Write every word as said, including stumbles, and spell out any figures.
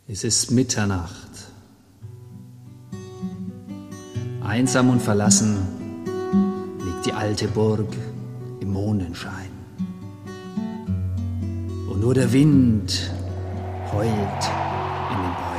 Es ist Mitternacht. Einsam und verlassen liegt die alte Burg im Mondenschein. Und nur der Wind heult in den Bäumen.